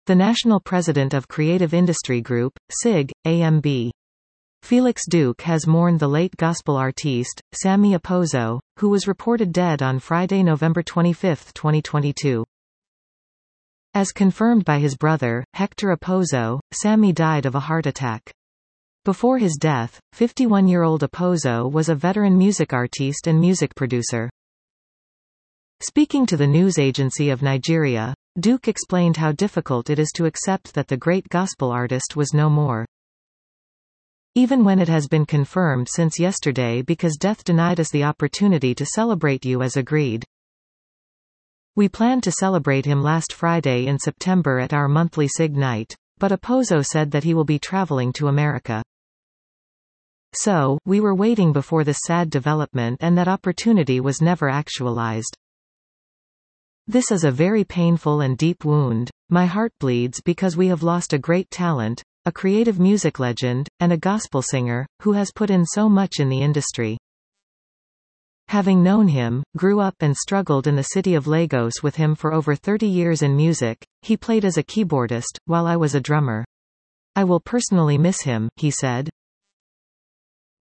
the national president of Creative Industry Group, SIG, AMB. Felix Duque has mourned the late gospel artiste, Sammy Apposo, who was reported dead on Friday, November 25, 2022. As confirmed by his brother, Hector Apposo, Sammy died of a heart attack. Before his death, 51-year-old Apposo was a veteran music artiste and music producer. Speaking to the news agency of Nigeria, Duque explained how difficult it is to accept that the great gospel artist was no more. Even when it has been confirmed since yesterday because death denied us the opportunity to celebrate you as agreed. We planned to celebrate him last Friday in September at our monthly SIG night, but Apposo said that he will be traveling to America. So, we were waiting before this sad development and that opportunity was never actualized. This is a very painful and deep wound. My heart bleeds because we have lost a great talent, a creative music legend, and a gospel singer, who has put in so much in the industry. Having known him, grew up and struggled in the city of Lagos with him for over 30 years in music, he played as a keyboardist, while I was a drummer. I will personally miss him, he said.